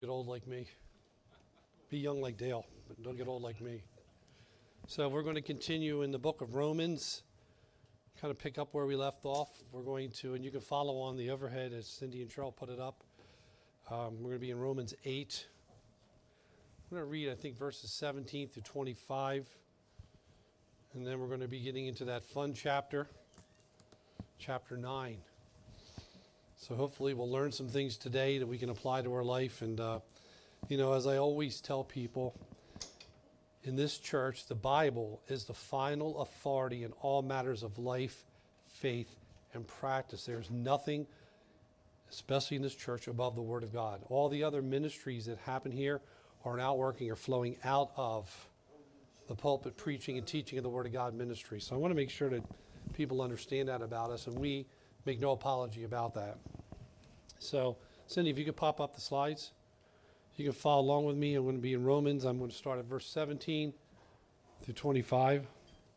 Get old like me. Be young like Dale, but don't get old like me. So we're going to continue in the book of Romans, kind of pick up where we left off. We're going to, and you can follow on the overhead as Cindy and Cheryl put it up. We're going to be in Romans 8. I'm going to read, I think, verses 17 through 25. And then we're going to be getting into that fun chapter, chapter 9. So hopefully we'll learn some things today that we can apply to our life. And, as I always tell people, in this church, the Bible is the final authority in all matters of life, faith, and practice. There's nothing, especially in this church, above the Word of God. All the other ministries that happen here are outworking or flowing out of the pulpit preaching and teaching of the Word of God ministry. So I want to make sure that people understand that about us, and we make no apology about that. So, Cindy, if you could pop up the slides. You can follow along with me. I'm going to be in Romans. I'm going to start at verse 17 through 25.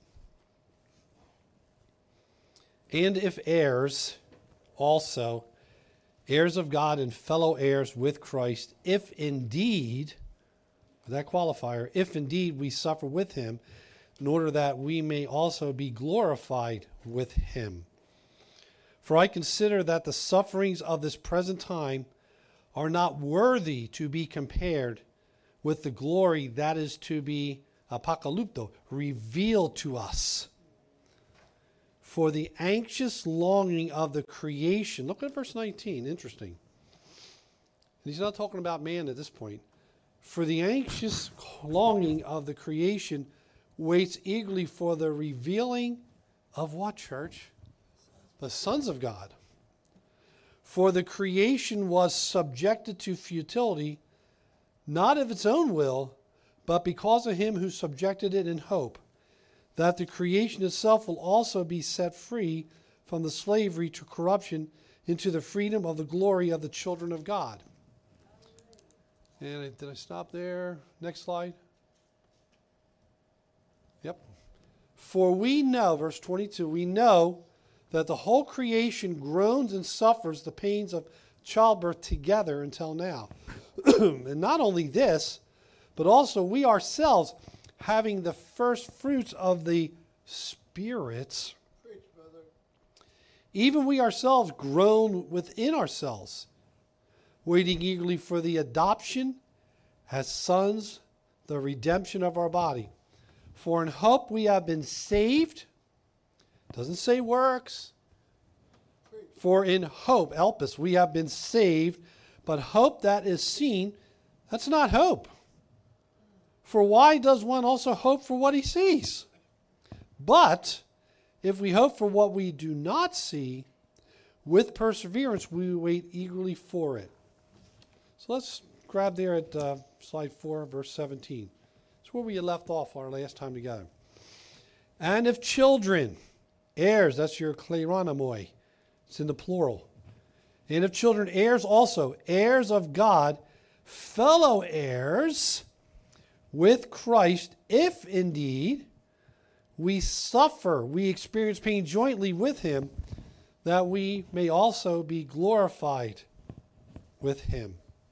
And if heirs, also, heirs of God and fellow heirs with Christ, if indeed, that qualifier, if indeed we suffer with him, in order that we may also be glorified with him. For I consider that the sufferings of this present time are not worthy to be compared with the glory that is to be apocalypto, revealed to us. For the anxious longing of the creation, look at verse 19, interesting. And he's not talking about man at this point. For the anxious longing of the creation waits eagerly for the revealing of what, church? The sons of God. For the creation was subjected to futility, not of its own will, but because of him who subjected it in hope, that the creation itself will also be set free from the slavery to corruption into the freedom of the glory of the children of God. And did I stop there? Next slide. Yep. For we know, verse 22, we know that the whole creation groans and suffers the pains of childbirth together until now. And not only this, but also we ourselves, having the first fruits of the spirits, even we ourselves groan within ourselves, waiting eagerly for the adoption as sons, the redemption of our body. For in hope we have been saved. Doesn't say works. For in hope, elpis, we have been saved, but hope that is seen, that's not hope. For why does one also hope for what he sees? But if we hope for what we do not see, with perseverance we wait eagerly for it. So let's grab there at slide 4, verse 17. It's where we left off our last time together. And if children, heirs, that's your kleronomoi. It's in the plural. And if children, heirs also, heirs of God, fellow heirs with Christ, if indeed we suffer, we experience pain jointly with him, that we may also be glorified with him.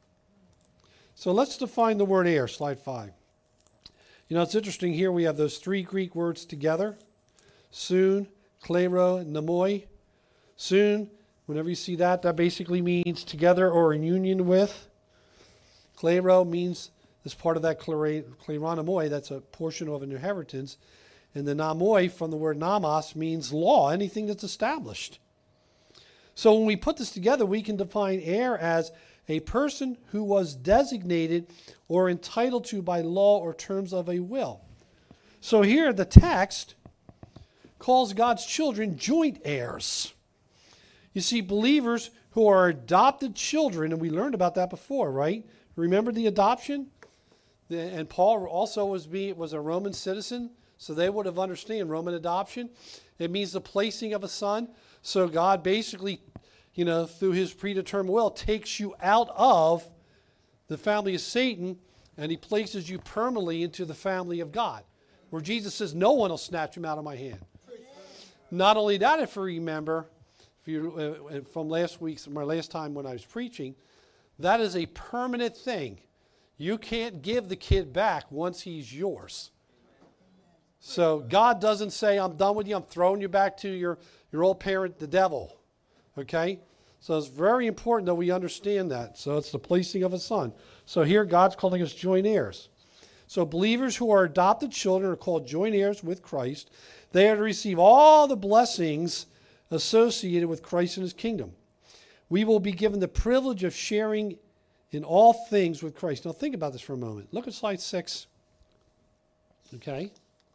So let's define the word heir, slide 5. It's interesting here we have those three Greek words together, soon, klero, nomoi. Soon, whenever you see that, that basically means together or in union with. Klero means as part of that kleronomoi, that's a portion of an inheritance. And the nomoi from the word nomos means law, anything that's established. So when we put this together, we can define heir as a person who was designated or entitled to by law or terms of a will. So here the text calls God's children joint heirs. You see, believers who are adopted children, and we learned about that before, right? Remember the adoption? And Paul also was a Roman citizen, so they would have understood Roman adoption. It means the placing of a son. So God basically, through his predetermined will, takes you out of the family of Satan, and he places you permanently into the family of God, where Jesus says, no one will snatch him out of my hand. Not only that, if you remember, from my last time when I was preaching, That is a permanent thing. You can't give the kid back once he's yours. So God doesn't say, I'm done with you, I'm throwing you back to your old parent, the devil. Okay? So it's very important that we understand that. So it's the placing of a son. So here God's calling us joint heirs. So believers who are adopted children are called joint heirs with Christ. They are to receive all the blessings associated with Christ and his kingdom. We will be given the privilege of sharing in all things with Christ. Now think about this for a moment. Look at slide 6. Okay?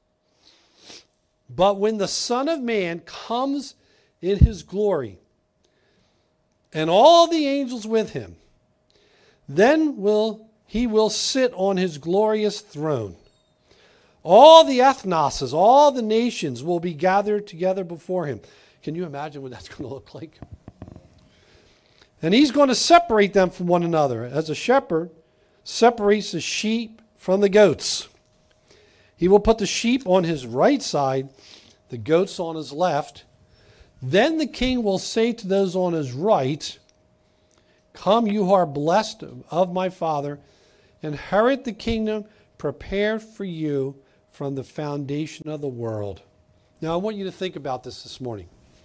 But when the Son of Man comes in his glory, and all the angels with him, then he will sit on his glorious throne. All the ethnoses, all the nations will be gathered together before him. Can you imagine what that's going to look like? And he's going to separate them from one another, as a shepherd separates the sheep from the goats. He will put the sheep on his right side, the goats on his left. Then the king will say to those on his right, come, you who are blessed of my Father, inherit the kingdom prepared for you from the foundation of the world. Now I want you to think about this morning.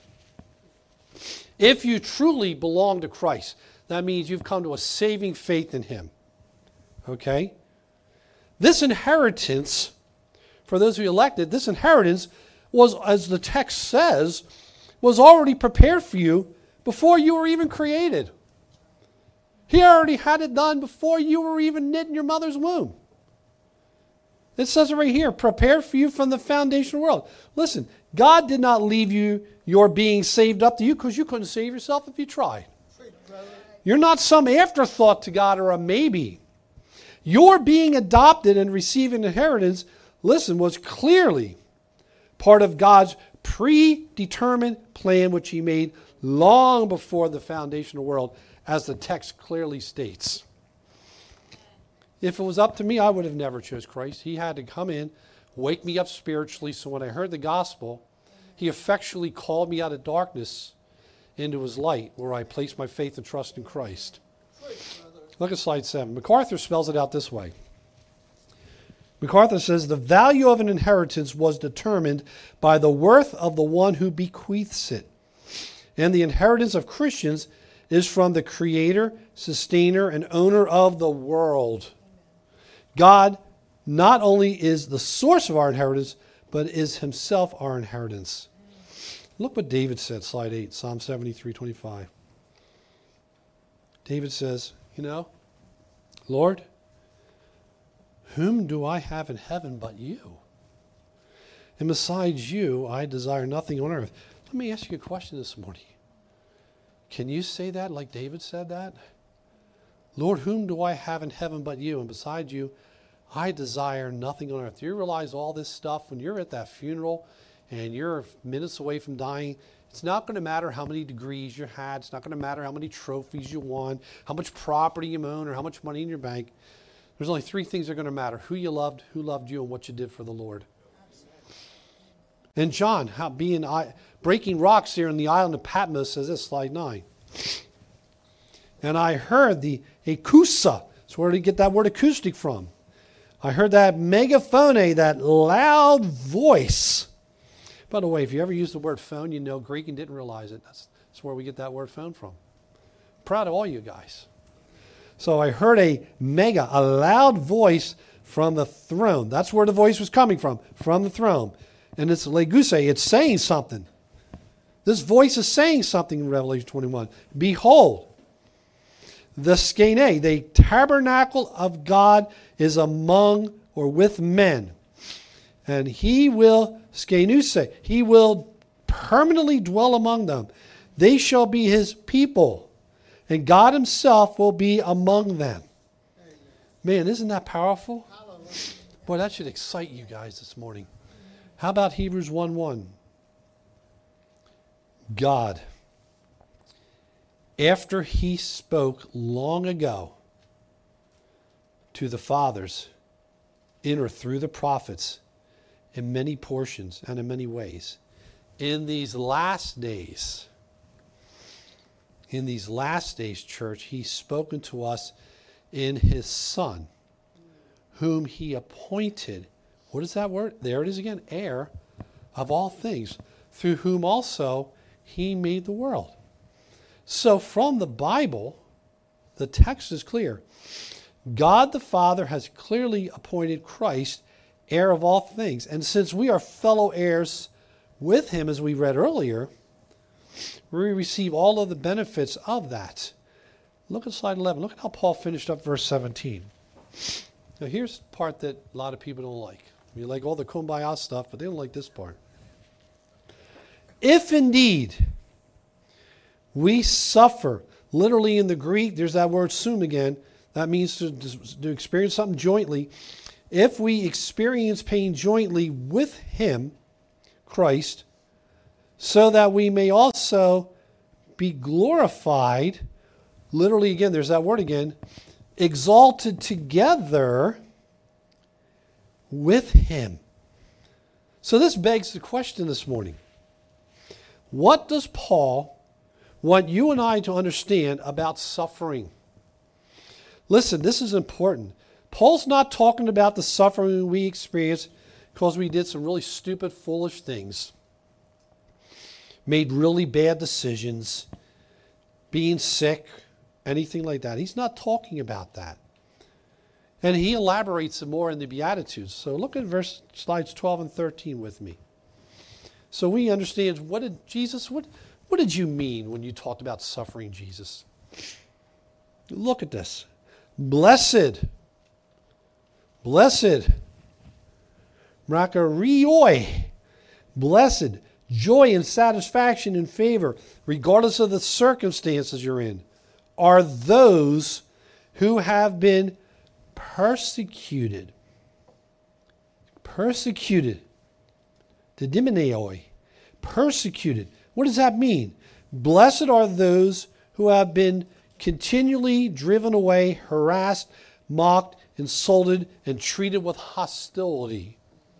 If you truly belong to Christ, that means you've come to a saving faith in him. Okay? This inheritance, for those who are elected, this inheritance was, as the text says, was already prepared for you before you were even created. He already had it done before you were even knit in your mother's womb. It says it right here, prepared for you from the foundation of the world. Listen, God did not leave your being saved up to you because you couldn't save yourself if you tried. You're not some afterthought to God or a maybe. Your being adopted and receiving inheritance, listen, was clearly part of God's predetermined plan which he made long before the foundation of the world, as the text clearly states. If it was up to me, I would have never chose Christ. He had to come in, wake me up spiritually, so when I heard the gospel, he effectually called me out of darkness into his light, where I placed my faith and trust in Christ. Look at slide 7. MacArthur spells it out this way. MacArthur says, the value of an inheritance was determined by the worth of the one who bequeaths it. And the inheritance of Christians is from the creator, sustainer, and owner of the world. God not only is the source of our inheritance, but is himself our inheritance. Look what David said, slide 8, Psalm 73:25. David says, Lord, whom do I have in heaven but you? And besides you, I desire nothing on earth. Let me ask you a question this morning. Can you say that like David said that? Lord, whom do I have in heaven but you? And besides you, I desire nothing on earth. Do you realize all this stuff when you're at that funeral and you're minutes away from dying? It's not going to matter how many degrees you had. It's not going to matter how many trophies you won, how much property you own, or how much money in your bank. There's only 3 things that are going to matter: who you loved, who loved you, and what you did for the Lord. And John, breaking rocks here in the island of Patmos, says this, slide 9. And I heard the akousa. That's where did he get that word acoustic from? I heard that megaphone, that loud voice. By the way, if you ever use the word phone, you know Greek and didn't realize it. That's where we get that word phone from. I'm proud of all you guys. So I heard a loud voice from the throne. That's where the voice was coming from the throne. And it's leguse, it's saying something. This voice is saying something in Revelation 21. Behold, the skene, the tabernacle of God is among or with men. And he will, skenuse, he will permanently dwell among them. They shall be his people, and God himself will be among them. Man, isn't that powerful? Boy, that should excite you guys this morning. How about Hebrews 1:1? God, after he spoke long ago to the fathers in or through the prophets in many portions and in many ways, in these last days in these last days, church, he's spoken to us in his Son, whom he appointed. What is that word? There it is again. Heir of all things, through whom also he made the world. So from the Bible, the text is clear. God the Father has clearly appointed Christ heir of all things. And since we are fellow heirs with him, as we read earlier, we receive all of the benefits of that. Look at slide 11. Look at how Paul finished up verse 17. Now here's the part that a lot of people don't like. You like all the kumbaya stuff, but they don't like this part. If indeed we suffer, literally in the Greek, there's that word sum again. That means to experience something jointly. If we experience pain jointly with him, Christ, so that we may also be glorified, literally again, there's that word again, exalted together with him. So this begs the question this morning. What does Paul want you and I to understand about suffering? Listen, this is important. Paul's not talking about the suffering we experience because we did some really stupid, foolish things, made really bad decisions, being sick, anything like that. He's not talking about that. And he elaborates some more in the Beatitudes. So look at slides 12 and 13 with me. So we understand, what did you mean when you talked about suffering, Jesus? Look at this. Blessed, makarioi, blessed, joy and satisfaction and favor, regardless of the circumstances you're in, are those who have been persecuted. Persecuted. Didimeneoi. Persecuted. What does that mean? Blessed are those who have been continually driven away, harassed, mocked, insulted, and treated with hostility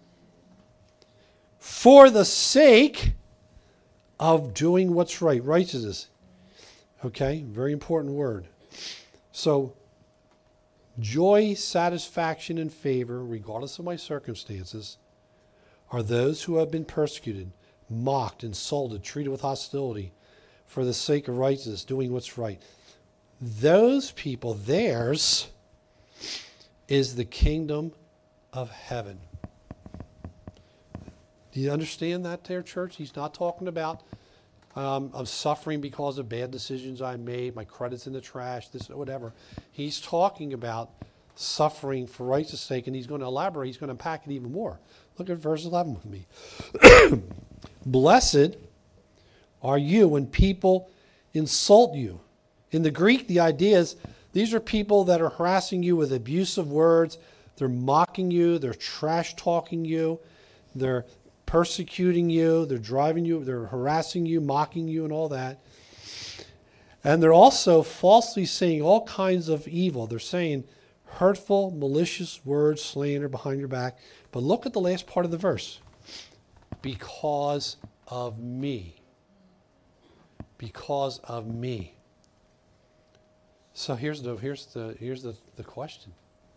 for the sake of doing what's right. Righteousness. Okay, very important word. So, joy, satisfaction, and favor, regardless of my circumstances, are those who have been persecuted, mocked, insulted, treated with hostility for the sake of righteousness, doing what's right. Those people, theirs is the kingdom of heaven. Do you understand that there, church? He's not talking about I'm suffering because of bad decisions I made, my credit's in the trash, this, whatever. He's talking about suffering for righteousness' sake, and he's going to elaborate, he's going to unpack it even more. Look at verse 11 with me. Blessed are you when people insult you. In the Greek, the idea is these are people that are harassing you with abusive words. They're mocking you. They're trash talking you. They're persecuting you. They're driving you. They're harassing you, mocking you, and all that. And they're also falsely saying all kinds of evil. They're saying hurtful, malicious words, slander behind your back. But look at the last part of the verse. Because of me. Because of me. So here's the question.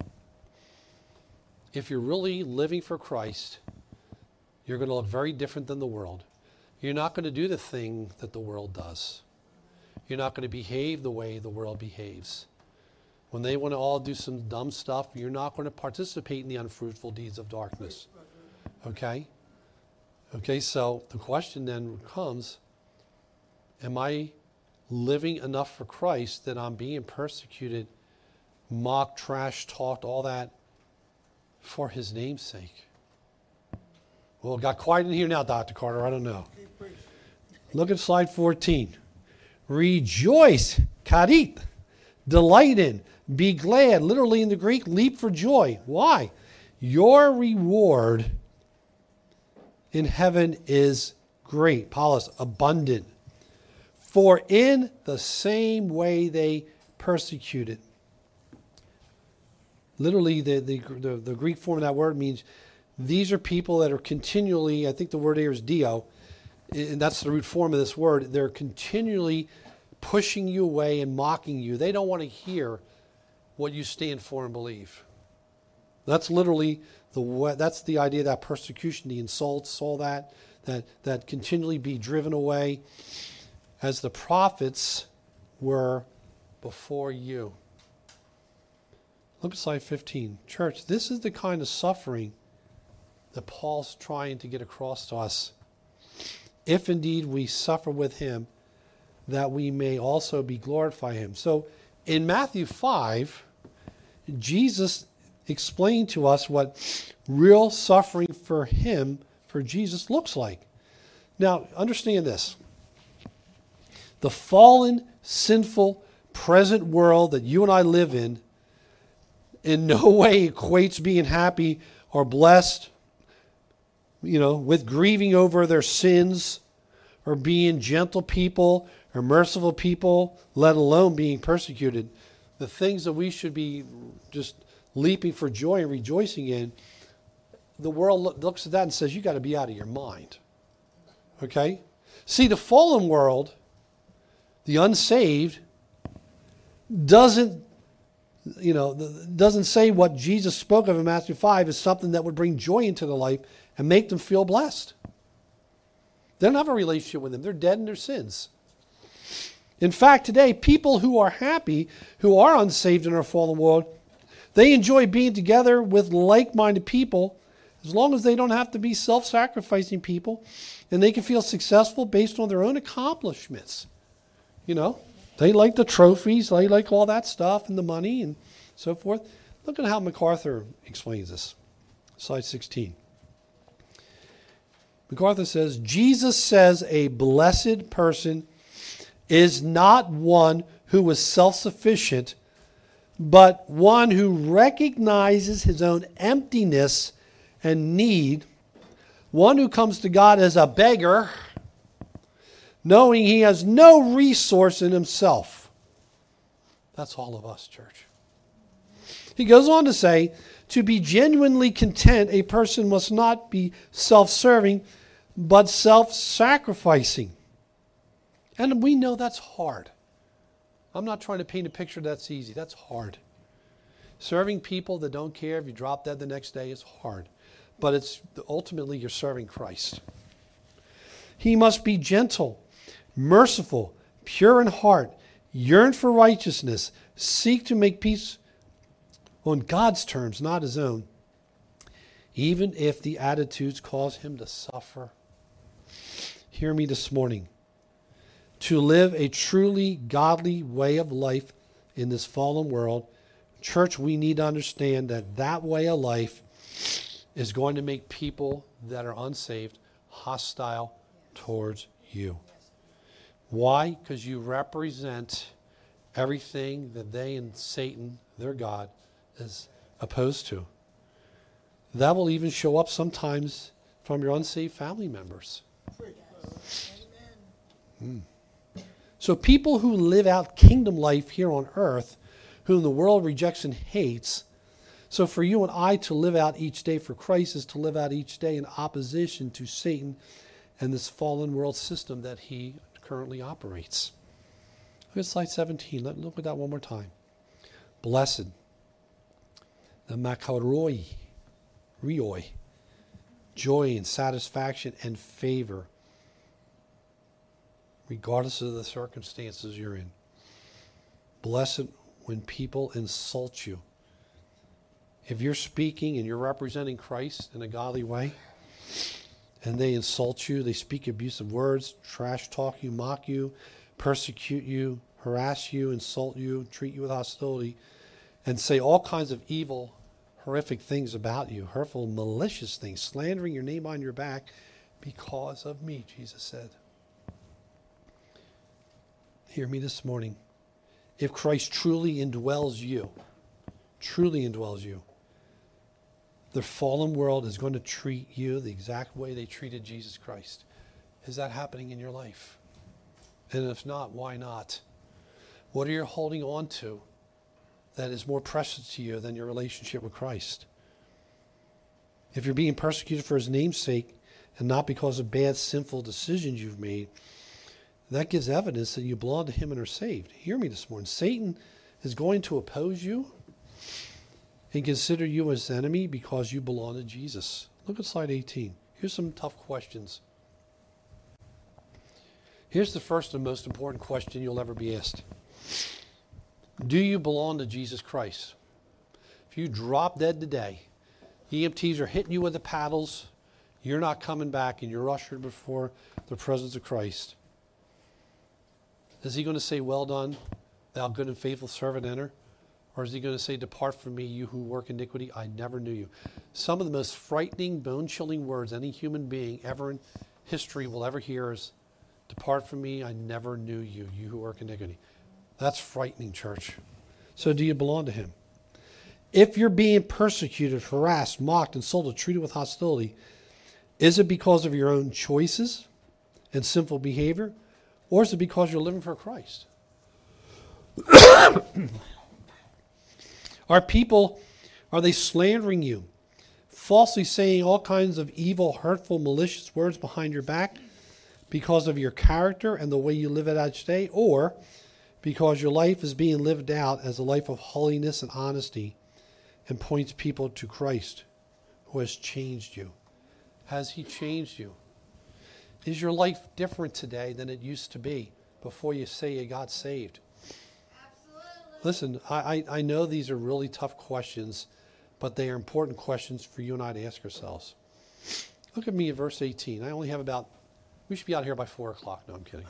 If you're really living for Christ, you're going to look very different than the world. You're not going to do the thing that the world does. You're not going to behave the way the world behaves. When they want to all do some dumb stuff, you're not going to participate in the unfruitful deeds of darkness. Okay? Okay, so the question then comes, am I living enough for Christ that I'm being persecuted, mocked, trash talked, all that for his name's sake? Well, it got quiet in here now, Dr. Carter. I don't know. Look at slide 14. Rejoice, karit, delight in, be glad. Literally in the Greek, leap for joy. Why? Your reward in heaven is great. Paulus, abundant. For in the same way they persecuted. Literally, the Greek form of that word means these are people that are continually, I think the word here is dio, and that's the root form of this word. They're continually pushing you away and mocking you. They don't want to hear what you stand for and believe. That's literally that's the idea of that persecution, the insults, all that continually be driven away as the prophets were before you. Look at slide 15. Church, this is the kind of suffering that Paul's trying to get across to us. If indeed we suffer with him, that we may also be glorify him. So in Matthew 5, Jesus explained to us what real suffering for him, for Jesus, looks like. Now, understand this. The fallen, sinful, present world that you and I live in no way equates being happy or blessed, with grieving over their sins or being gentle people or merciful people, let alone being persecuted. The things that we should be just leaping for joy and rejoicing in, the world looks at that and says, you got to be out of your mind. Okay? See, the fallen world, the unsaved, doesn't say what Jesus spoke of in Matthew 5 is something that would bring joy into their life and make them feel blessed. They don't have a relationship with him. They're dead in their sins. In fact, today, people who are happy, who are unsaved in our fallen world, they enjoy being together with like-minded people as long as they don't have to be self-sacrificing people and they can feel successful based on their own accomplishments. They like the trophies, they like all that stuff and the money and so forth. Look at how MacArthur explains this. Slide 16. MacArthur says, Jesus says a blessed person is not one who is self-sufficient, but one who recognizes his own emptiness and need, one who comes to God as a beggar, knowing he has no resource in himself. That's all of us, church. He goes on to say, to be genuinely content, a person must not be self-serving, but self-sacrificing. And we know that's hard. I'm not trying to paint a picture that's easy. That's hard. Serving people that don't care if you drop dead the next day is hard. But it's ultimately you're serving Christ. He must be gentle, merciful, pure in heart, yearn for righteousness, seek to make peace on God's terms, not his own, even if the attitudes cause him to suffer. Hear me this morning. To live a truly godly way of life in this fallen world, church, we need to understand that that way of life is going to make people that are unsaved hostile towards you. Why? Because you represent everything that they and Satan, their God, is opposed to. That will even show up sometimes from your unsaved family members. So people who live out kingdom life here on earth, whom the world rejects and hates, so for you and I to live out each day for Christ is to live out each day in opposition to Satan and this fallen world system that he currently operates. Look at slide 17. Look at that one more time. Blessed. The makaroi, rioi, joy and satisfaction and favor, regardless of the circumstances you're in. Blessed when people insult you. If you're speaking and you're representing Christ in a godly way, and they insult you, they speak abusive words, trash talk you, mock you, persecute you, harass you, insult you, treat you with hostility, and say all kinds of evil, horrific things about you, hurtful, malicious things, slandering your name on your back because of me, Jesus said. Hear me this morning. If Christ truly indwells you, the fallen world is going to treat you the exact way they treated Jesus Christ. Is that happening in your life? And if not, why not? What are you holding on to that is more precious to you than your relationship with Christ? If you're being persecuted for his name's sake and not because of bad, sinful decisions you've made, That gives evidence that you belong to him and are saved. Hear me this morning. Satan is going to oppose you and consider you as enemy because you belong to Jesus. Look at slide 18. Here's some tough questions. Here's the first and most important question you'll ever be asked. Do you belong to Jesus Christ? If you drop dead today, EMTs are hitting you with the paddles, you're not coming back, and you're ushered before the presence of Christ. Is he going to say, well done, thou good and faithful servant, enter? Or is he going to say, depart from me, you who work iniquity, I never knew you? Some of the most frightening, bone-chilling words any human being ever in history will ever hear is, depart from me, I never knew you, you who work iniquity. That's frightening, church. So do you belong to him? If you're being persecuted, harassed, mocked, insulted, treated with hostility, is it because of your own choices and sinful behavior? Or is it because you're living for Christ? Are they slandering you, falsely saying all kinds of evil, hurtful, malicious words behind your back because of your character and the way you live it out each day? Or because your life is being lived out as a life of holiness and honesty and points people to Christ who has changed you? Has he changed you? Is your life different today than it used to be before you say you got saved? Absolutely. Listen, I know these are really tough questions, but they are important questions for you and I to ask ourselves. Look at me at verse 18. I only have we should be out here by 4 o'clock. No, I'm kidding.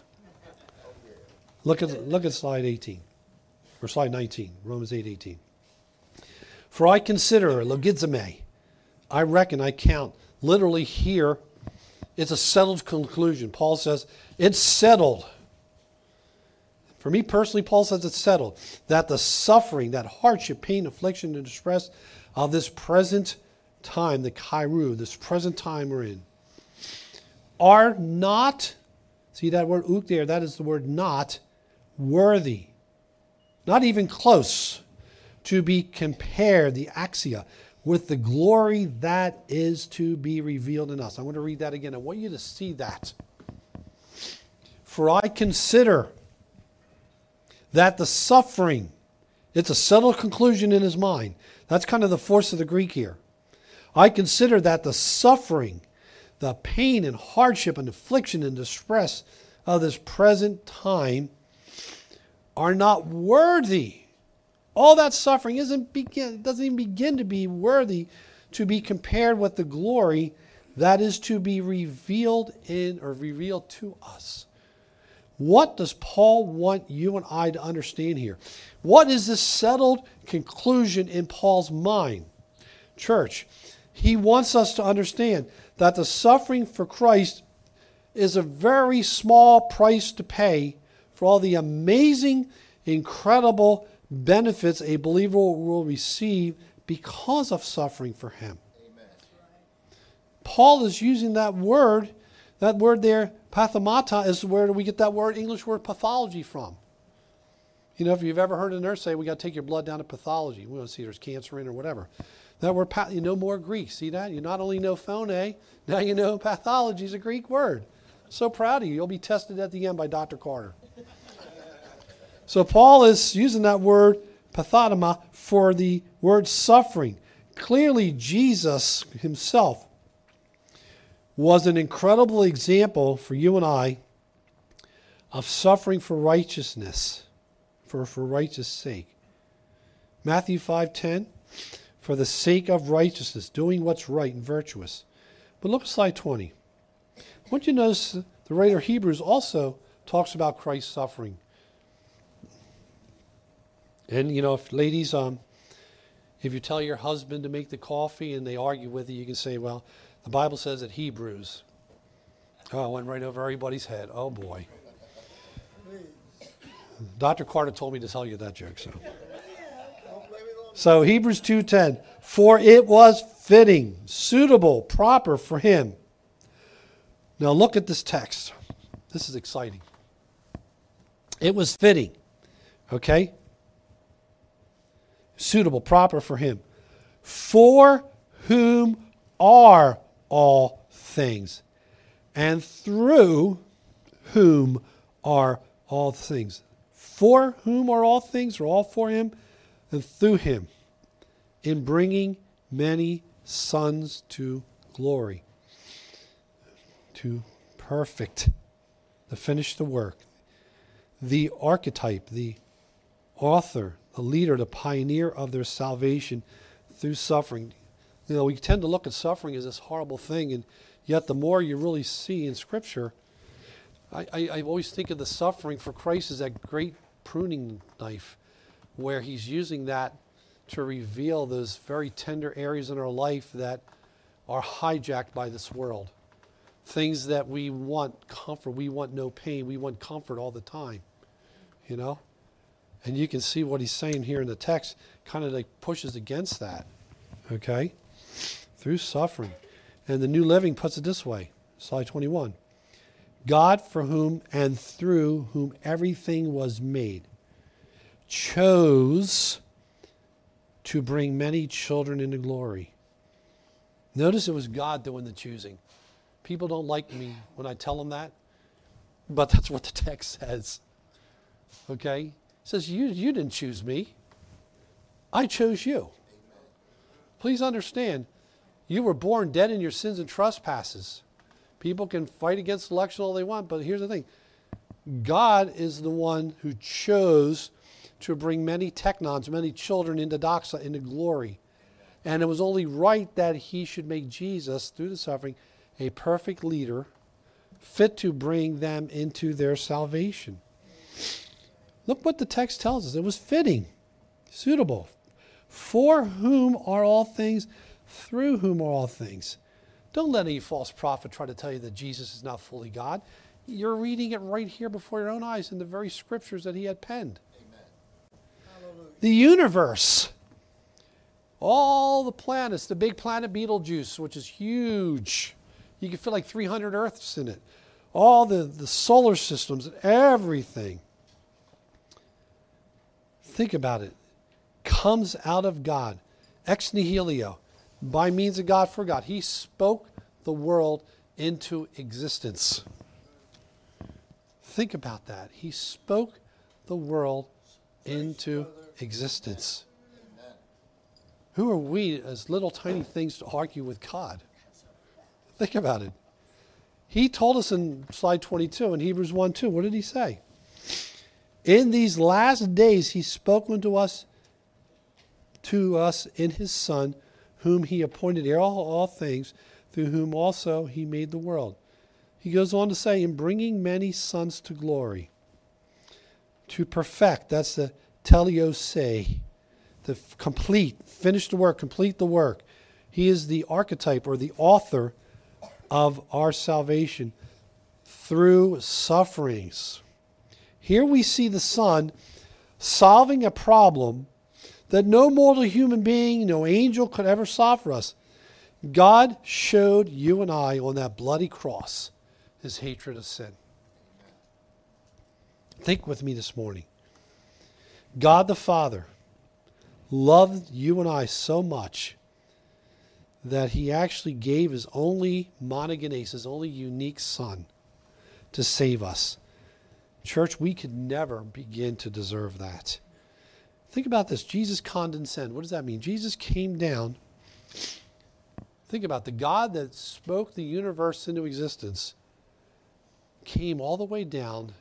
Look at slide 18, or slide 19, Romans 8:18. For I consider, logizomai, I reckon, I count, literally here, it's a settled conclusion. Paul says, it's settled. For me personally, Paul says it's settled. That the suffering, that hardship, pain, affliction, and distress of this present time, the kairu, this present time we're in, are not, see that word uk there, that is the word not, worthy. Not even close to be compared, the axia, with the glory that is to be revealed in us. I want to read that again. I want you to see that. For I consider that the suffering, it's a settled conclusion in his mind. That's kind of the force of the Greek here. I consider that the suffering, the pain and hardship and affliction and distress of this present time are not worthy. All that suffering doesn't even begin to be worthy to be compared with the glory that is to be revealed in or revealed to us. What does Paul want you and I to understand here? What is this settled conclusion in Paul's mind? Church, he wants us to understand that the suffering for Christ is a very small price to pay for all the amazing, incredible benefits a believer will receive because of suffering for him. Amen. Paul is using that word there, pathomata, is where we get that English word pathology from. You know, if you've ever heard a nurse say, we got to take your blood down to pathology. We want to see there's cancer in or whatever. That word, you know more Greek. See that? You not only know phone, now you know pathology is a Greek word. So proud of you. You'll be tested at the end by Dr. Carter. So Paul is using that word pathodoma for the word suffering. Clearly, Jesus himself was an incredible example for you and I of suffering for righteousness, for righteous sake. Matthew 5:10, for the sake of righteousness, doing what's right and virtuous. But look at slide 20. I want you to notice the writer of Hebrews also talks about Christ's suffering. And, you know, if ladies, if you tell your husband to make the coffee and they argue with you can say, well, the Bible says at Hebrews. Oh, I went right over everybody's head. Oh, boy. Dr. Carter told me to tell you that joke. So Hebrews 2:10, for it was fitting, suitable, proper for him. Now look at this text. This is exciting. It was fitting, okay? Suitable, proper for him. For whom are all things, and through whom are all things. For whom are all things, or all for him, and through him, in bringing many sons to glory. To perfect, to finish the work. The archetype, the author, the leader, the pioneer of their salvation through suffering. You know, we tend to look at suffering as this horrible thing, and yet the more you really see in Scripture, I always think of the suffering for Christ as that great pruning knife, where he's using that to reveal those very tender areas in our life that are hijacked by this world. Things that we want comfort, we want no pain, we want comfort all the time, you know? And you can see what he's saying here in the text kind of like pushes against that, okay? Through suffering. And the New Living puts it this way, slide 21. God, for whom and through whom everything was made, chose to bring many children into glory. Notice it was God doing the choosing. People don't like me when I tell them that, but that's what the text says. Okay? It says, you didn't choose me. I chose you. Please understand, you were born dead in your sins and trespasses. People can fight against election all they want, but here's the thing. God is the one who chose to bring many teknons, many children into doxa, into glory. And it was only right that he should make Jesus, through the suffering, a perfect leader, fit to bring them into their salvation. Look what the text tells us. It was fitting, suitable. For whom are all things, through whom are all things. Don't let any false prophet try to tell you that Jesus is not fully God. You're reading it right here before your own eyes in the very scriptures that he had penned. Amen. The universe, all the planets, the big planet Betelgeuse, which is huge. You can feel like 300 Earths in it. All the solar systems and everything. Think about it. Comes out of God. Ex nihilo. By means of God, for God. He spoke the world into existence. Think about that. He spoke the world into existence. Who are we as little tiny things to argue with God? Think about it. He told us in slide 22 in Hebrews 1:2. What did he say? In these last days he's spoken to us in his Son, whom he appointed heir of all things, through whom also he made the world. He goes on to say, in bringing many sons to glory, to perfect, that's the teleosei, to complete, finish the work, complete the work. He is the archetype or the author of our salvation through sufferings. Here we see the Son solving a problem that no mortal human being, no angel could ever solve for us. God showed you and I on that bloody cross his hatred of sin. Think with me this morning. God the Father loved you and I so much that he actually gave his only monogenes, his only unique Son, to save us. Church, we could never begin to deserve that. Think about this. Jesus condescended. What does that mean? Jesus came down. Think about the God that spoke the universe into existence came all the way down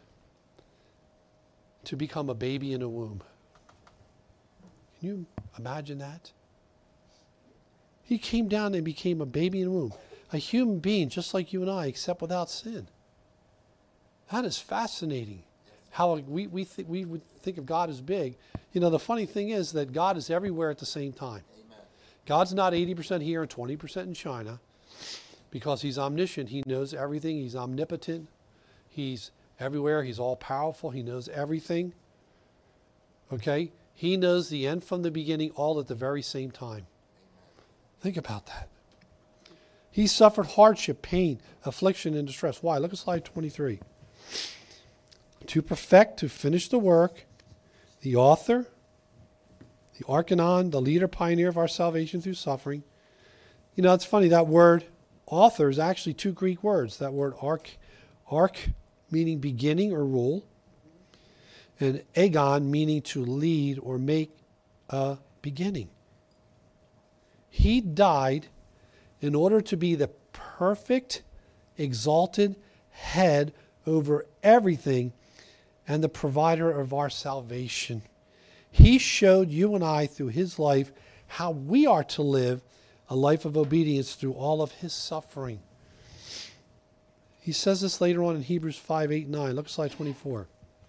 to become a baby in a womb. Can you imagine that? He came down and became a baby in a womb. A human being just like you and I, except without sin. That is fascinating. How we would think of God as big. You know, the funny thing is that God is everywhere at the same time. Amen. God's not 80% here and 20% in China because he's omniscient. He knows everything. He's omnipotent. He's everywhere. He's all powerful. He knows everything. Okay? He knows the end from the beginning all at the very same time. Think about that. He suffered hardship, pain, affliction, and distress. Why? Look at slide 23. To perfect, to finish the work, the author, the archanon, the leader, pioneer of our salvation through suffering. You know, it's funny, that word author is actually two Greek words. That word meaning beginning or rule, and agon, meaning to lead or make a beginning. He died in order to be the perfect, exalted head over everything and the provider of our salvation. He showed you and I through his life how we are to live a life of obedience through all of his suffering. He says this later on in Hebrews 5:8-9. Look at slide 24.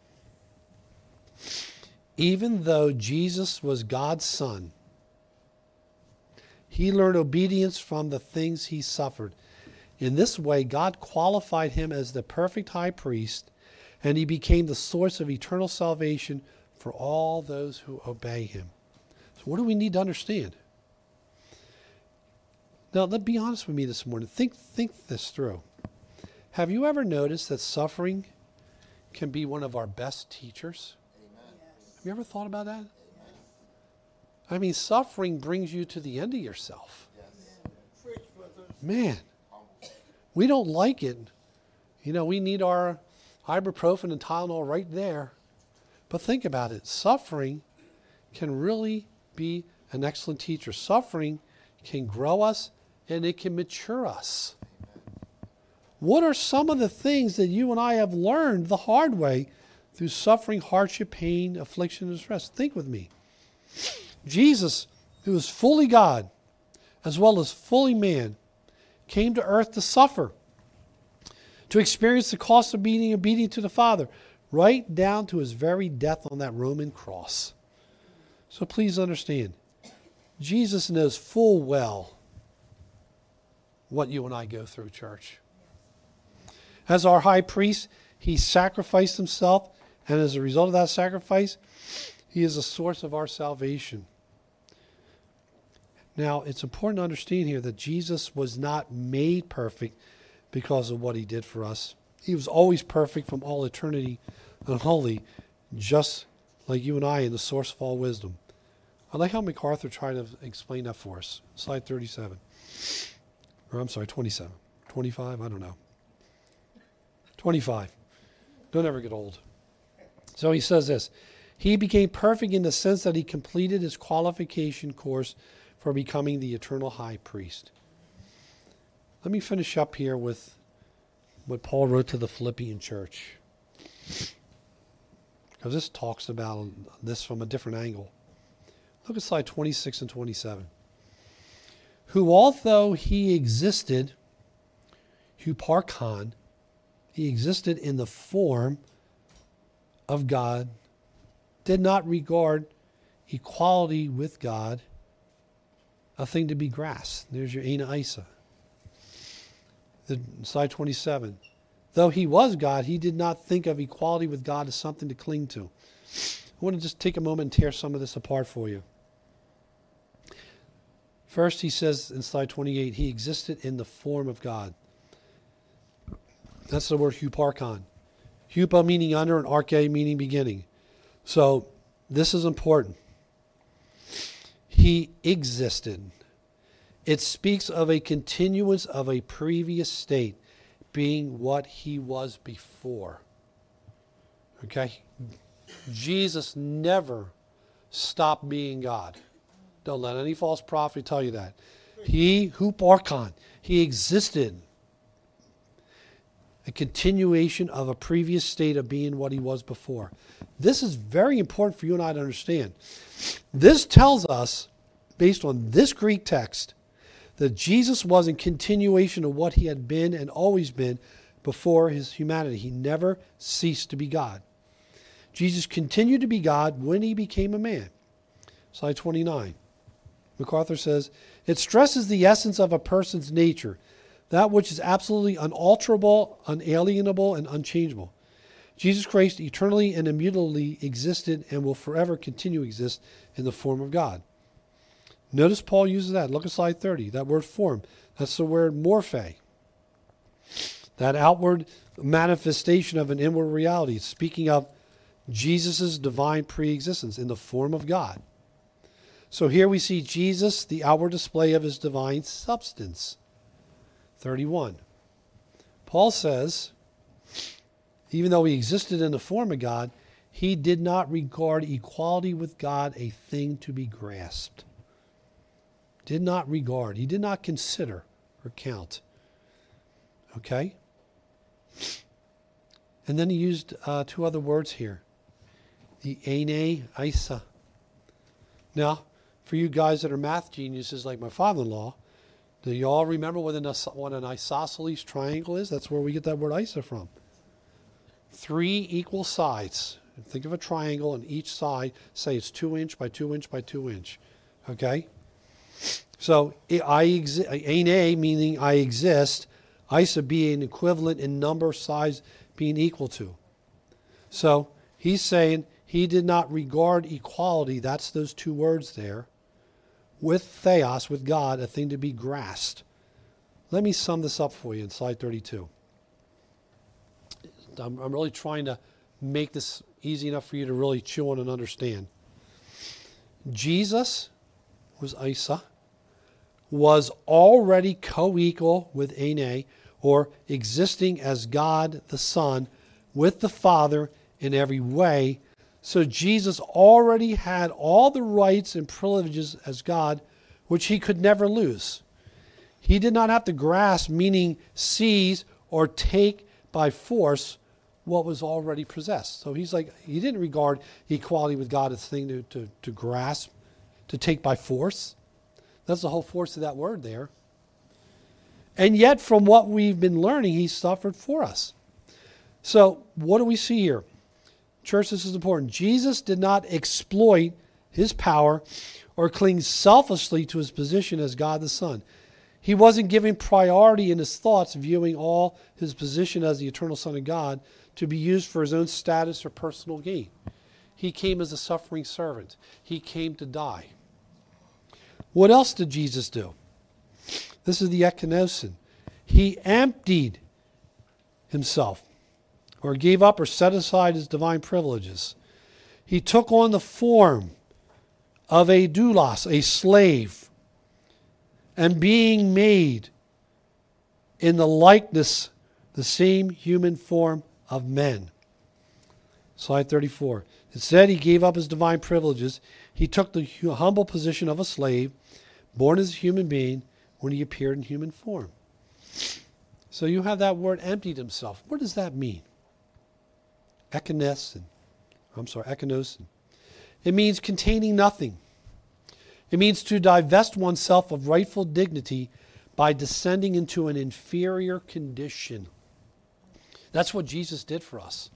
Even though Jesus was God's son, he learned obedience from the things he suffered. In this way, God qualified him as the perfect high priest, and he became the source of eternal salvation for all those who obey him. So what do we need to understand? Now, let's be honest with me this morning. Think this through. Have you ever noticed that suffering can be one of our best teachers? Amen. Have you ever thought about that? Amen. I mean, suffering brings you to the end of yourself. Yes. Man, we don't like it. You know, we need our ibuprofen and Tylenol right there. But think about it. Suffering can really be an excellent teacher. Suffering can grow us and it can mature us. What are some of the things that you and I have learned the hard way through suffering, hardship, pain, affliction, and stress? Think with me. Jesus, who is fully God as well as fully man, came to earth to suffer, to experience the cost of being obedient to the Father, right down to his very death on that Roman cross. So please understand, Jesus knows full well what you and I go through, church. As our high priest, he sacrificed himself, and as a result of that sacrifice, he is the source of our salvation. Now, it's important to understand here that Jesus was not made perfect because of what he did for us. He was always perfect from all eternity and holy, just like you and I, and the source of all wisdom. I like how MacArthur tried to explain that for us. Slide 37. Or I'm sorry, 27. 25? I don't know. 25. Don't ever get old. So he says this. He became perfect in the sense that he completed his qualification course for becoming the eternal high priest. Let me finish up here with what Paul wrote to the Philippian church, because this talks about this from a different angle. Look at slide 26 and 27. Who, although he existed, huparchon, he existed in the form of God, did not regard equality with God a thing to be grasped. There's your Ana Isa. Slide 27. Though he was God, he did not think of equality with God as something to cling to. I want to just take a moment and tear some of this apart for you. First, he says in slide 28, he existed in the form of God. That's the word huparchon. Hupa meaning under and arche meaning beginning. So this is important. He existed. It speaks of a continuance of a previous state being what he was before. Okay? Jesus never stopped being God. Don't let any false prophet tell you that. He, huparchon, he existed. A continuation of a previous state of being what he was before. This is very important for you and I to understand. This tells us, based on this Greek text, that Jesus was in continuation of what he had been and always been before his humanity. He never ceased to be God. Jesus continued to be God when he became a man. Slide 29. MacArthur says, it stresses the essence of a person's nature, that which is absolutely unalterable, unalienable, and unchangeable. Jesus Christ eternally and immutably existed and will forever continue to exist in the form of God. Notice Paul uses that. Look at slide 30. That word form. That's the word morphe. That outward manifestation of an inward reality. Speaking of Jesus' divine preexistence in the form of God. So here we see Jesus, the outward display of his divine substance. 31. Paul says Even though he existed in the form of God, he did not regard equality with God a thing to be grasped. Did not regard. He did not consider or count. Okay? And then he used two other words here. The ene, isa. Now, for you guys that are math geniuses like my father-in-law, do you all remember what an isosceles triangle is? That's where we get that word isa from. 3 equal sides. Think of a triangle, and each side, say it's 2 inch by 2 inch by 2 inch. Okay? So, ene meaning I exist, isa being equivalent in number, size being equal to. So, he's saying he did not regard equality, that's those 2 words there, with theos, with God, a thing to be grasped. Let me sum this up for you in slide 32. I'm really trying to make this easy enough for you to really chew on and understand. Jesus was Isa, was already co-equal with Ene, or existing as God the Son with the Father in every way. So Jesus already had all the rights and privileges as God, which he could never lose. He did not have to grasp, meaning seize or take by force what was already possessed. So he's like, he didn't regard equality with God as a thing to grasp, to take by force. That's the whole force of that word there. And yet, from what we've been learning, he suffered for us. So what do we see here? Church, this is important. Jesus did not exploit his power or cling selfishly to his position as God the Son. He wasn't giving priority in his thoughts, viewing all his position as the eternal Son of God to be used for his own status or personal gain. He came as a suffering servant. He came to die. What else did Jesus do? This is the ekenosin. He emptied himself, or gave up or set aside his divine privileges. He took on the form of a doulos, a slave, and being made in the likeness, the same human form of men. Slide 34. Instead, he gave up his divine privileges. He took the humble position of a slave, born as a human being, when he appeared in human form. So you have that word, emptied himself. What does that mean? Ekenosin. It means containing nothing. It means to divest oneself of rightful dignity by descending into an inferior condition. That's what Jesus did for us.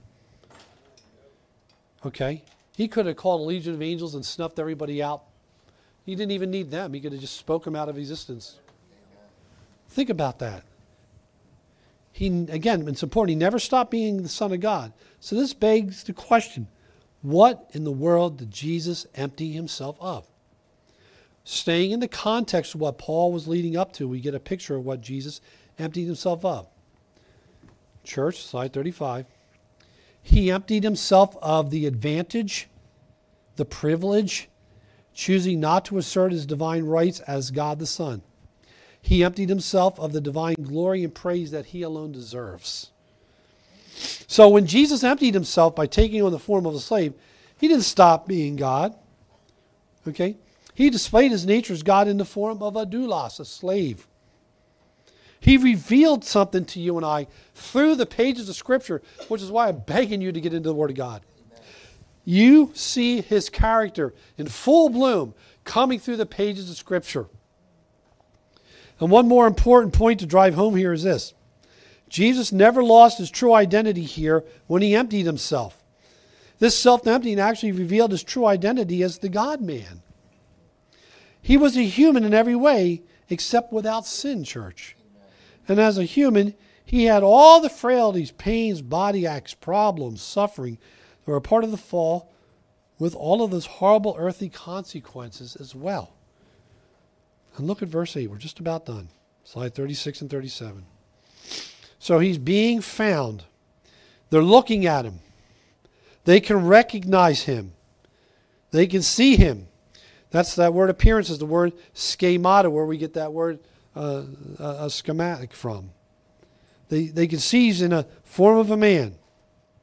Okay? He could have called a legion of angels and snuffed everybody out. He didn't even need them. He could have just spoke them out of existence. Think about that. Again, it's important. He never stopped being the Son of God. So this begs the question, what in the world did Jesus empty himself of? Staying in the context of what Paul was leading up to, we get a picture of what Jesus emptied himself of. Church, slide 35. He emptied himself of the advantage, the privilege, choosing not to assert his divine rights as God the Son. He emptied himself of the divine glory and praise that he alone deserves. So when Jesus emptied himself by taking on the form of a slave, he didn't stop being God. Okay? He displayed his nature as God in the form of a doulos, a slave. He revealed something to you and I through the pages of Scripture, which is why I'm begging you to get into the Word of God. You see his character in full bloom coming through the pages of Scripture. And one more important point to drive home here is this. Jesus never lost his true identity here when he emptied himself. This self-emptying actually revealed his true identity as the God-man. He was a human in every way except without sin, church. And as a human, he had all the frailties, pains, body aches, problems, suffering that were a part of the fall, with all of those horrible earthly consequences as well. And look at verse 8. We're just about done. Slide 36 and 37. So he's being found. They're looking at him. They can recognize him. They can see him. That's that word appearance is the word schemata, where we get that word a schematic from. They can see he's in a form of a man.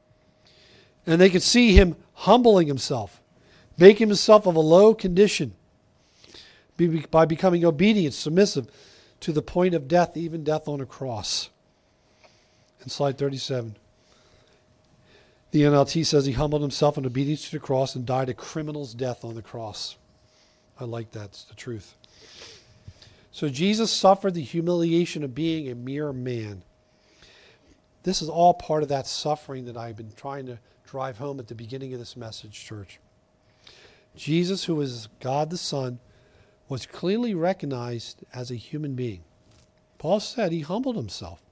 And they could see him humbling himself, making himself of a low condition by becoming obedient, submissive to the point of death, even death on a cross. In slide 37, the NLT says he humbled himself in obedience to the cross and died a criminal's death on the cross. I like that. It's the truth. So Jesus suffered the humiliation of being a mere man. This is all part of that suffering that I've been trying to drive home at the beginning of this message, church. Jesus, who is God the Son, was clearly recognized as a human being. Paul said he humbled himself.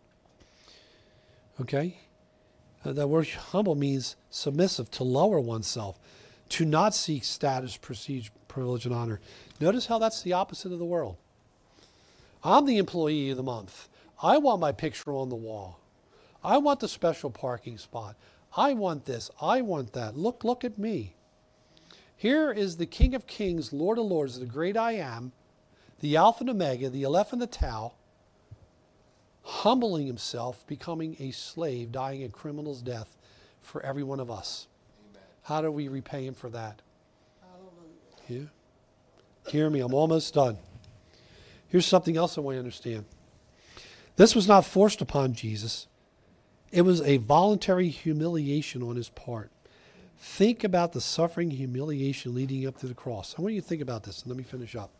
Okay? That word humble means submissive, to lower oneself, to not seek status, prestige, privilege, and honor. Notice how that's the opposite of the world. I'm the employee of the month. I want my picture on the wall. I want the special parking spot. I want this. I want that. Look at me. Here is the King of Kings, Lord of Lords, the great I am, the Alpha and Omega, the Aleph and the Tau, humbling himself, becoming a slave, dying a criminal's death for every one of us. Amen. How do we repay him for that? Hallelujah. Yeah. Hear me, I'm almost done. Here's something else I want you to understand. This was not forced upon Jesus. It was a voluntary humiliation on his part. Think about the suffering, humiliation leading up to the cross. I want you to think about this, and let me finish up.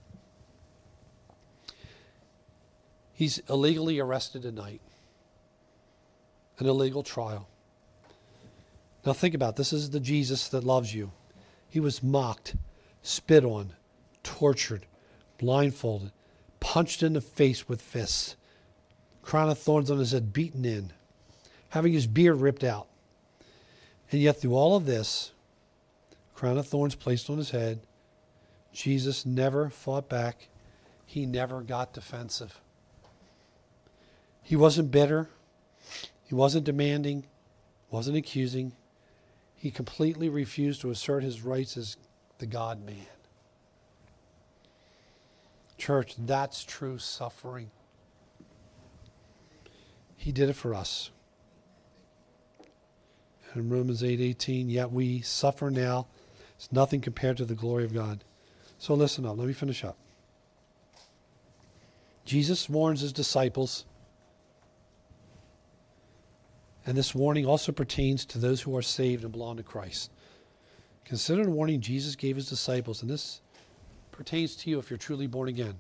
He's illegally arrested at night. An illegal trial. Now think about it. This is the Jesus that loves you. He was mocked, spit on, tortured, blindfolded, punched in the face with fists, crown of thorns on his head beaten in, having his beard ripped out. And yet through all of this, crown of thorns placed on his head, Jesus never fought back. He never got defensive. He wasn't bitter. He wasn't demanding. Wasn't accusing. He completely refused to assert his rights as the God-man. Church, that's true suffering. He did it for us. In Romans 8:18, yet we suffer now. It's nothing compared to the glory of God. So listen up. Let me finish up. Jesus warns his disciples, and this warning also pertains to those who are saved and belong to Christ. Consider the warning Jesus gave his disciples, and this pertains to you if you're truly born again.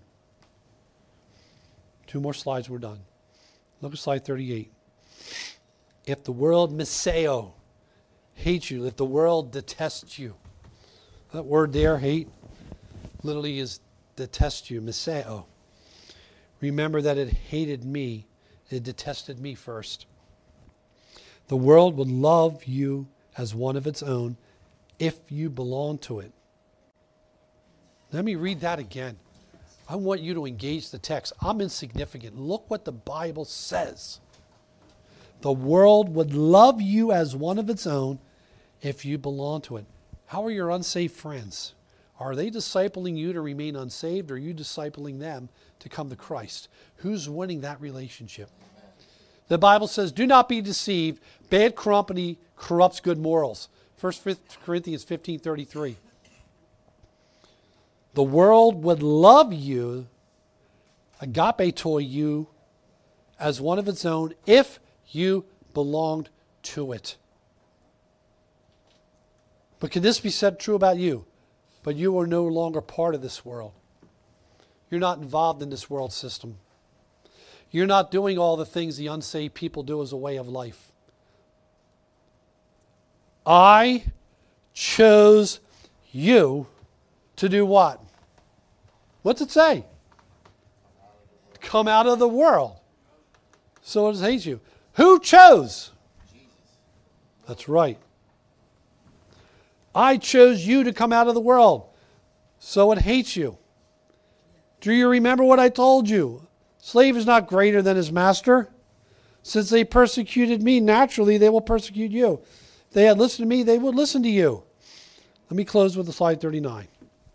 2 more slides, we're done. Look at slide 38. If the world miseo, hates you, if the world detests you, that word there, hate, literally is detest you, miseo. Remember that it hated me, it detested me first. The world would love you as one of its own if you belong to it. Let me read that again. I want you to engage the text. I'm insignificant. Look what the Bible says. The world would love you as one of its own if you belong to it. How are your unsaved friends? Are they discipling you to remain unsaved, or are you discipling them to come to Christ? Who's winning that relationship? The Bible says, do not be deceived. Bad company corrupts good morals. 1 Corinthians 15:33. The world would love you, agape to you, as one of its own if you belonged to it. But can this be said true about you? But you are no longer part of this world. You're not involved in this world system. You're not doing all the things the unsaved people do as a way of life. I chose you to do what? What's it say? Come out of the world. So it hates you. Who chose? That's right. I chose you to come out of the world. So it hates you. Do you remember what I told you? Slave is not greater than his master. Since they persecuted me, naturally they will persecute you. If they had listened to me, they would listen to you. Let me close with the slide 39.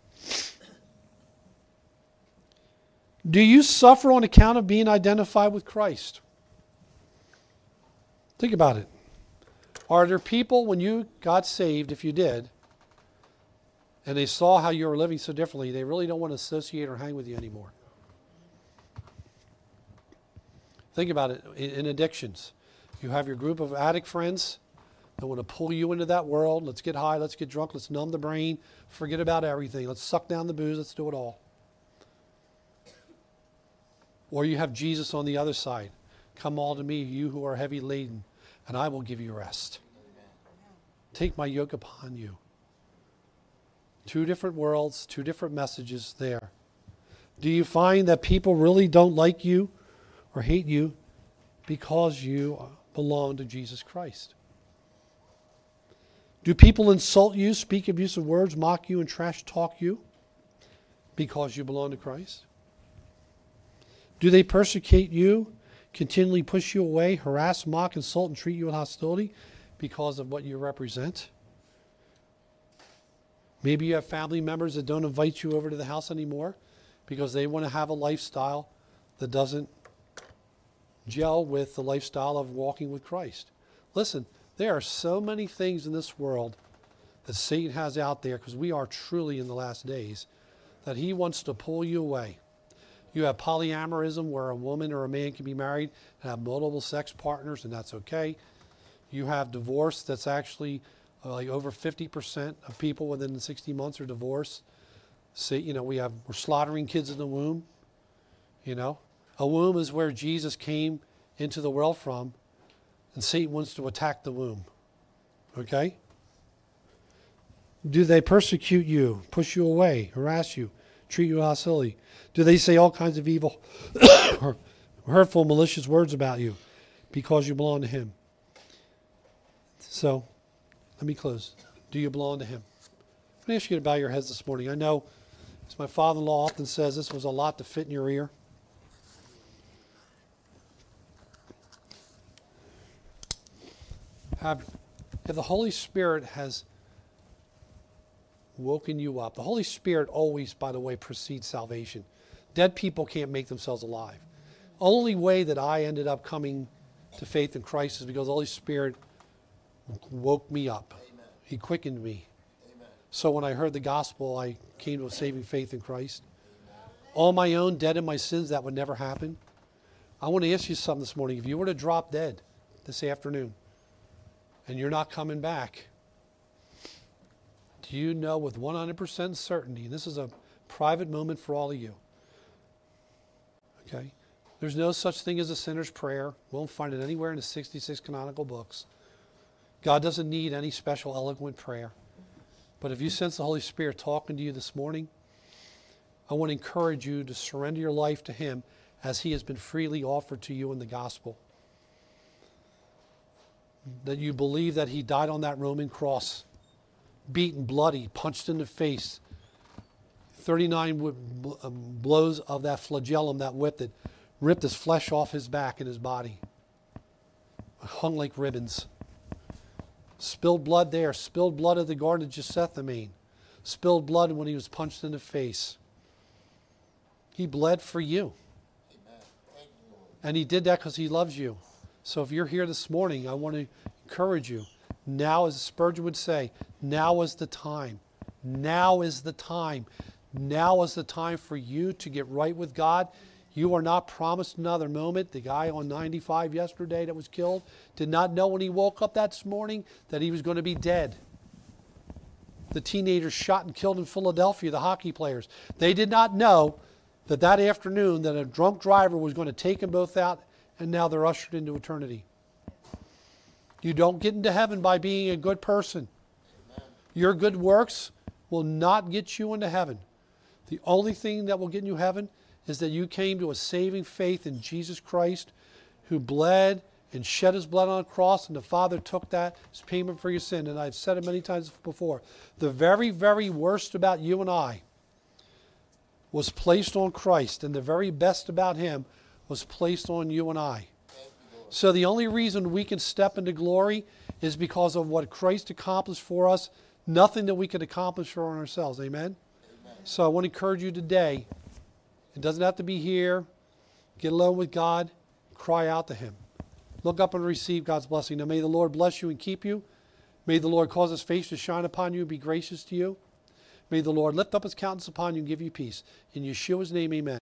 Do you suffer on account of being identified with Christ? Think about it. Are there people, when you got saved, if you did, and they saw how you were living so differently, they really don't want to associate or hang with you anymore? Think about it in addictions. You have your group of addict friends that want to pull you into that world. Let's get high, let's get drunk, let's numb the brain, forget about everything. Let's suck down the booze, let's do it all. Or you have Jesus on the other side. Come all to me, you who are heavy laden, and I will give you rest. Take my yoke upon you. Two different worlds, two different messages there. Do you find that people really don't like you or hate you because you belong to Jesus Christ? Do people insult you, speak abusive words, mock you, and trash talk you because you belong to Christ? Do they persecute you, continually push you away, harass, mock, insult, and treat you with hostility because of what you represent? Maybe you have family members that don't invite you over to the house anymore because they want to have a lifestyle that doesn't gel with the lifestyle of walking with Christ. Listen, there are so many things in this world that Satan has out there, because we are truly in the last days, that he wants to pull you away. You have polyamorism, where a woman or a man can be married and have multiple sex partners, and that's okay. You have divorce that's actually like over 50% of people within 60 months are divorced. See, we're slaughtering kids in the womb. A womb is where Jesus came into the world from, and Satan wants to attack the womb. Okay? Do they persecute you, push you away, harass you, treat you with hostility? Do they say all kinds of evil or hurtful, malicious words about you because you belong to him? So, let me close. Do you belong to him? Let me ask you to bow your heads this morning. I know, as my father-in-law often says, this was a lot to fit in your ear. If the Holy Spirit has woken you up, the Holy Spirit always, by the way, precedes salvation. Dead people can't make themselves alive. Only way that I ended up coming to faith in Christ is because the Holy Spirit woke me up. Amen. He quickened me. Amen. So when I heard the gospel, I came to a saving faith in Christ. On my own, dead in my sins, that would never happen. I want to ask you something this morning. If you were to drop dead this afternoon and you're not coming back, do you know with 100% certainty, and this is a private moment for all of you, okay? There's no such thing as a sinner's prayer. Won't find it anywhere in the 66 canonical books. God doesn't need any special eloquent prayer. But if you sense the Holy Spirit talking to you this morning, I want to encourage you to surrender your life to him as he has been freely offered to you in the gospel. That you believe that he died on that Roman cross, beaten, bloody, punched in the face, 39 blows of that flagellum, that whip that ripped his flesh off his back and his body, hung like ribbons. Spilled blood there, spilled blood at the Garden of Gethsemane, spilled blood when he was punched in the face. He bled for you. Amen. Thank you, Lord. And he did that because he loves you. So if you're here this morning, I want to encourage you. Now, as Spurgeon would say, now is the time. Now is the time. Now is the time for you to get right with God. You are not promised another moment. The guy on 95 yesterday that was killed did not know when he woke up that morning that he was going to be dead. The teenagers shot and killed in Philadelphia, the hockey players. They did not know that afternoon that a drunk driver was going to take them both out, and now they're ushered into eternity. You don't get into heaven by being a good person. Amen. Your good works will not get you into heaven. The only thing that will get you heaven is that you came to a saving faith in Jesus Christ, who bled and shed his blood on a cross, and the Father took that as payment for your sin. And I've said it many times before. The very, very worst about you and I was placed on Christ, and the very best about him was placed on you and I. So the only reason we can step into glory is because of what Christ accomplished for us, nothing that we could accomplish for ourselves. Amen? Amen. So I want to encourage you today. It doesn't have to be here. Get alone with God. Cry out to him. Look up and receive God's blessing. Now may the Lord bless you and keep you. May the Lord cause his face to shine upon you and be gracious to you. May the Lord lift up his countenance upon you and give you peace. In Yeshua's name, amen.